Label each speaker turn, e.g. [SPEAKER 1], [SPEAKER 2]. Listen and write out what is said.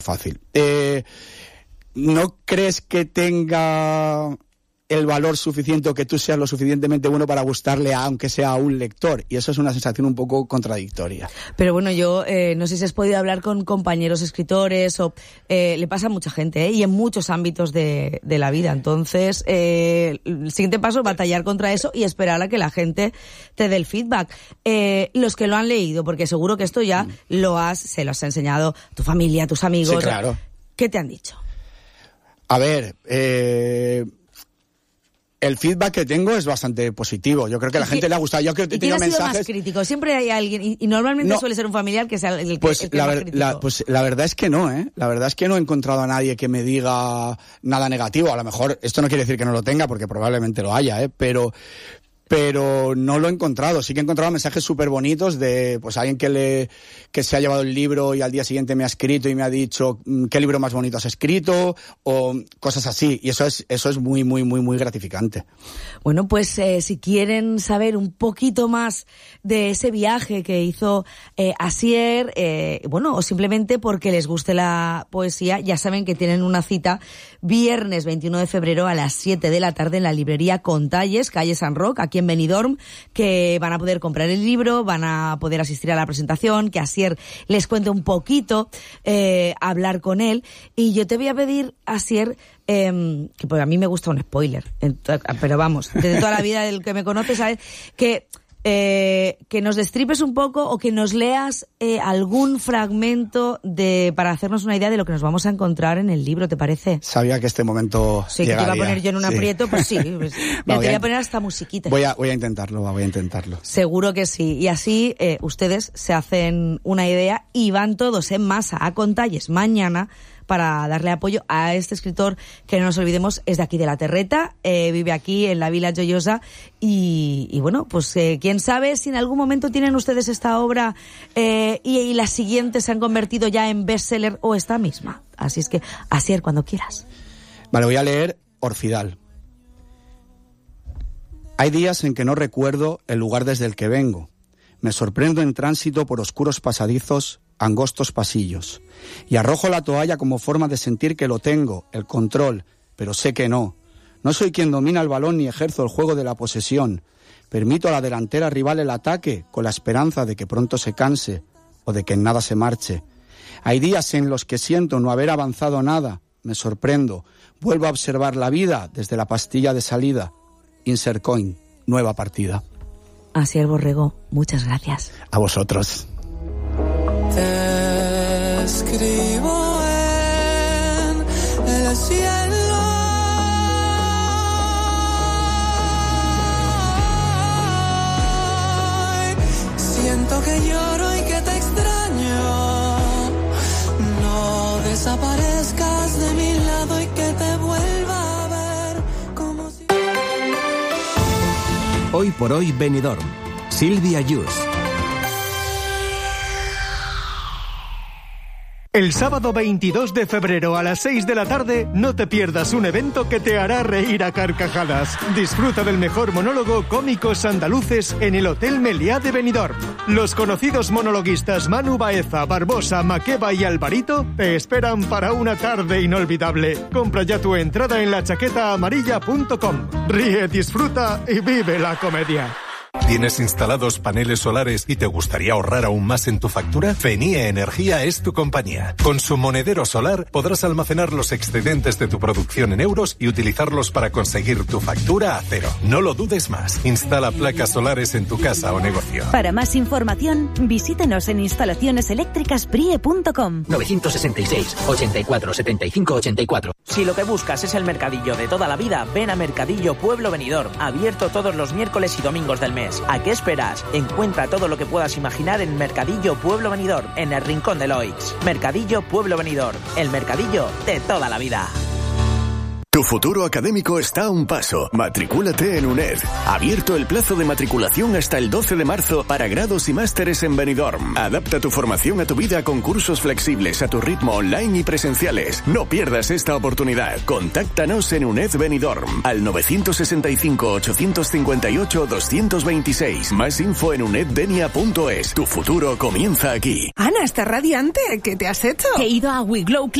[SPEAKER 1] fácil. ¿No crees que tenga el valor suficiente o que tú seas lo suficientemente bueno para gustarle aunque sea a un lector? Y eso es una sensación un poco contradictoria.
[SPEAKER 2] Pero bueno, yo no sé si has podido hablar con compañeros escritores o le pasa a mucha gente, y en muchos ámbitos de la vida. Entonces, el siguiente paso es batallar contra eso y esperar a que la gente te dé el feedback. Los que lo han leído, porque seguro que esto ya se lo has enseñado tu familia, tus amigos.
[SPEAKER 1] Sí, claro.
[SPEAKER 2] ¿Qué te han dicho?
[SPEAKER 1] A ver, el feedback que tengo es bastante positivo. Yo creo que a la gente le ha gustado. Yo creo que he tenido mensajes. ¿Quién ha sido más crítico?
[SPEAKER 2] Siempre hay alguien, y normalmente suele ser un familiar que sea el que más crítico.
[SPEAKER 1] Pues la verdad es que no, ¿eh? La verdad es que no he encontrado a nadie que me diga nada negativo. A lo mejor esto no quiere decir que no lo tenga, porque probablemente lo haya, pero no lo he encontrado. Sí que he encontrado mensajes súper bonitos de pues alguien que se ha llevado el libro y al día siguiente me ha escrito y me ha dicho qué libro más bonito has escrito, o cosas así, y eso es muy, muy, muy, muy gratificante.
[SPEAKER 2] Bueno, pues si quieren saber un poquito más de ese viaje que hizo Asier, o simplemente porque les guste la poesía, ya saben que tienen una cita viernes 21 de febrero a las 7 de la tarde en la librería Contalles, calle San Roc, aquí en Benidorm, que van a poder comprar el libro, van a poder asistir a la presentación, que Asier les cuente un poquito, hablar con él. Y yo te voy a pedir, Asier, que pues a mí me gusta un spoiler, pero vamos, desde toda la vida del que me conoce, ¿sabes? Que nos destripes un poco o que nos leas algún fragmento para hacernos una idea de lo que nos vamos a encontrar en el libro, ¿te parece?
[SPEAKER 1] Sabía que este momento
[SPEAKER 2] sí,
[SPEAKER 1] llegaría.
[SPEAKER 2] Que te iba a poner yo en un aprieto, pues sí. Pues, te voy a poner hasta musiquita.
[SPEAKER 1] Voy a intentarlo.
[SPEAKER 2] Seguro que sí. Y así ustedes se hacen una idea y van todos en masa a Contalles mañana para darle apoyo a este escritor que no nos olvidemos es de aquí de La Terreta, vive aquí en la Vila Joyosa y bueno, pues quién sabe si en algún momento tienen ustedes esta obra y las siguientes se han convertido ya en bestseller o esta misma. Así es que, Asier, cuando quieras.
[SPEAKER 1] Vale, voy a leer Orfidal. Hay días en que no recuerdo el lugar desde el que vengo. Me sorprendo en tránsito por oscuros pasadizos, angostos pasillos, y arrojo la toalla como forma de sentir que lo tengo, el control, pero sé que no. No soy quien domina el balón ni ejerzo el juego de la posesión. Permito a la delantera rival el ataque con la esperanza de que pronto se canse o de que en nada se marche. Hay días en los que siento no haber avanzado nada. Me sorprendo. Vuelvo a observar la vida desde la pastilla de salida. Insert coin, nueva partida.
[SPEAKER 2] Asier Borrego, muchas gracias.
[SPEAKER 1] A vosotros.
[SPEAKER 3] Te escribo en el cielo. Siento que lloro y que te extraño. No desaparezcas de mi lado y que te vuelva a ver como si...
[SPEAKER 4] Hoy por hoy Benidorm. Silvia Yus.
[SPEAKER 5] El sábado 22 de febrero a las 6 de la tarde no te pierdas un evento que te hará reír a carcajadas. Disfruta del mejor monólogo Cómicos Andaluces en el Hotel Meliá de Benidorm. Los conocidos monologuistas Manu Baeza, Barbosa, Makeba y Alvarito te esperan para una tarde inolvidable. Compra ya tu entrada en lachaquetaamarilla.com. Ríe, disfruta y vive la comedia.
[SPEAKER 6] ¿Tienes instalados paneles solares y te gustaría ahorrar aún más en tu factura? Fenie Energía es tu compañía. Con su monedero solar podrás almacenar los excedentes de tu producción en euros y utilizarlos para conseguir tu factura a cero. No lo dudes más. Instala placas solares en tu casa o negocio.
[SPEAKER 7] Para más información, visítenos en instalacioneseléctricasprie.com.
[SPEAKER 8] 966 84 75 84.
[SPEAKER 9] Si lo que buscas es el mercadillo de toda la vida, ven a Mercadillo Pueblo Benidorm, abierto todos los miércoles y domingos del mes. ¿A qué esperas? Encuentra todo lo que puedas imaginar en Mercadillo Pueblo Benidorm, en el Rincón de Loix. Mercadillo Pueblo Benidorm, el mercadillo de toda la vida.
[SPEAKER 10] Tu futuro académico está a un paso. Matricúlate en UNED. Abierto el plazo de matriculación hasta el 12 de marzo para grados y másteres en Benidorm. Adapta tu formación a tu vida con cursos flexibles a tu ritmo online y presenciales. No pierdas esta oportunidad. Contáctanos en UNED Benidorm al 965-858-226. Más info en uneddenia.es. Tu futuro comienza aquí.
[SPEAKER 11] Ana, estás radiante. ¿Qué te has hecho?
[SPEAKER 7] He ido a WeGlow